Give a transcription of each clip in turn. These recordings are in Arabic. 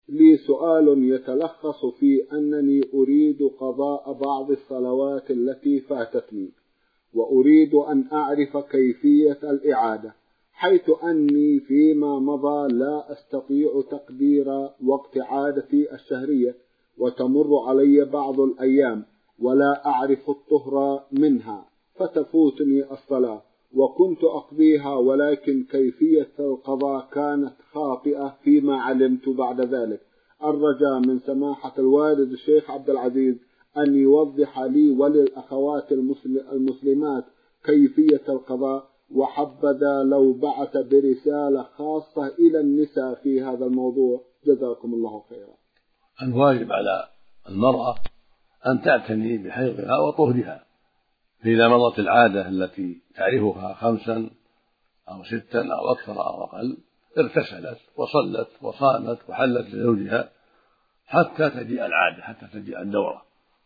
لي سؤال يتلخص في أنني أريد قضاء بعض الصلوات التي فاتتني، وأريد أن أعرف كيفية الإعادة، حيث أني فيما مضى لا أستطيع تقدير وقت عادتي الشهرية، وتمر علي بعض الأيام ولا أعرف الطهر منها فتفوتني الصلاة، وكنت أقضيها، ولكن كيفية القضاء كانت خاطئة فيما علمت بعد ذلك. الرجاء من سماحة الوالد الشيخ عبد العزيز أن يوضح لي وللأخوات المسلمات كيفية القضاء، وحبذا لو بعث برسالة خاصة إلى النساء في هذا الموضوع، جزاكم الله خيرا. الواجب على المرأة أن تعتني بحيضها وطهرها، فإذا مضت العادة التي تعرفها 5 أو 6 أو أكثر أو أقل اغتسلت وصلت وصامت وحلت لزوجها حتى تجيء العادة، حتى تجيء الدورة.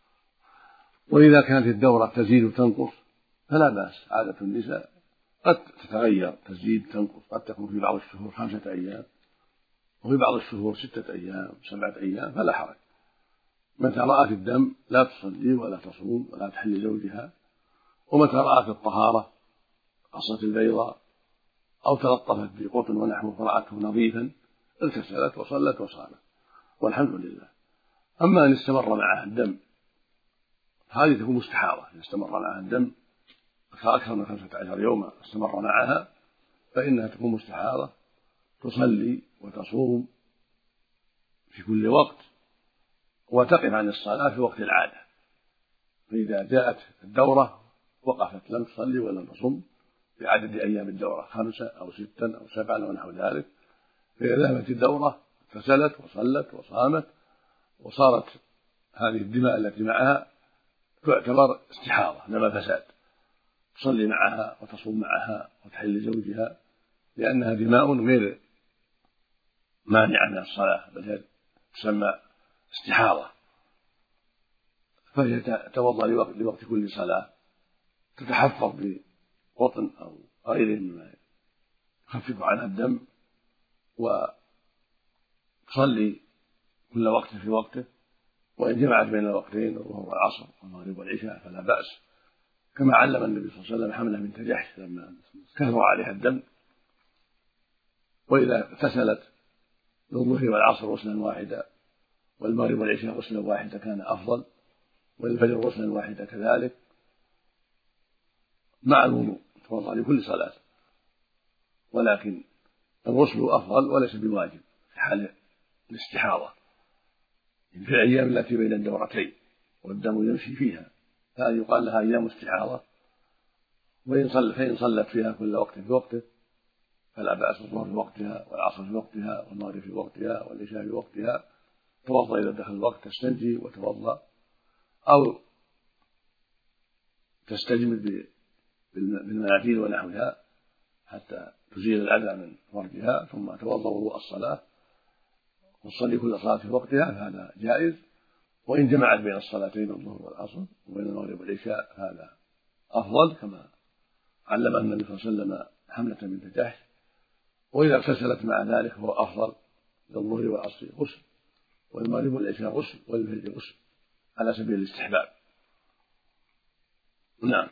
وإذا كانت الدورة تزيد وتنقص فلا بأس، عادة النساء قد تتغير، تزيد تنقص، قد تكون في بعض الشهور 5 أيام وفي بعض الشهور 6 أيام 7 أيام، فلا حرج. متى رأت الدم لا تصلي ولا تصوم ولا تحل زوجها، ومتى رأت الطهارة قصة البيضاء أو تلطفت بقطن ونحوه فرأته نظيفا اغتسلت وصلت وصامت والحمد لله. أما أن استمر معها الدم هذه تكون مستحاضة، إن استمر معها الدم أكثر من 15 يوما استمر معها فإنها تكون مستحاضة، تصلي وتصوم في كل وقت وتقف عن الصلاة في وقت العادة، فإذا جاءت الدورة وقفت لم تصلي ولم تصم بعدد أيام الدورة 5 أو 6 أو 7 ونحو ذلك، فإذا ذهبت الدورة اغتسلت وصلت وصامت وصارت هذه الدماء التي معها تعتبر استحاضة دم فساد، تصلي معها وتصوم معها وتحل زوجها، لأنها دماء غير مانعة من الصلاة، بل هي تسمى استحاضة. فهي تتوضأ لوقت كل صلاة، تتحفظ بقطن أو غيره مما يخفف عنها الدم، وتصلي كل وقت في وقته، وإن جمعت بين الوقتين الظهر والعصر والمغرب والعشاء فلا بأس، كما علم النبي صلى الله عليه وسلم حملة بنت جحش لما كثر عليها الدم، وإذا اغتسلت للظهر والعصر غسلا واحدا والمغرب والعشاء غسلا واحدا كان أفضل، والفجر غسلا واحدا كذلك مع الوضوء توضأ لكل صلاة، ولكن الغسل أفضل وليس بواجب في حال الاستحاضة في الأيام التي بين الدورتين والدم يمشي فيها، فهذه يقال لها أيام استحاضة. فإن صلت فيها كل وقت في وقته فلا بأس، الظهر في وقتها والعصر في وقتها والمغرب في وقتها والعشاء في وقتها، توضأ إذا دخل الوقت تستنجي وتوضأ، أو تستجمد بالمناديل ونحوها حتى تزيل الأذى من فرجها، ثم توضأ وضوء الصلاة وتصلي كل صلاة في وقتها، فهذا جائز. وإن جمعت بين الصلاتين الظهر والعصر وبين المغرب والعشاء فهذا أفضل، كما علم النبي صلى الله عليه وسلم حملة بنت جحش. وإذا اغتسلت مع ذلك فهو أفضل، للظهر والعصر غسل والمغرب والعشاء غسل والفجر غسل على سبيل الاستحباب. نعم.